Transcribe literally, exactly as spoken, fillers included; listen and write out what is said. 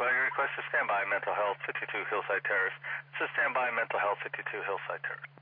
by your request to stand by mental health, fifty-two Hillside Terrace. This is stand by mental health, fifty-two Hillside Terrace.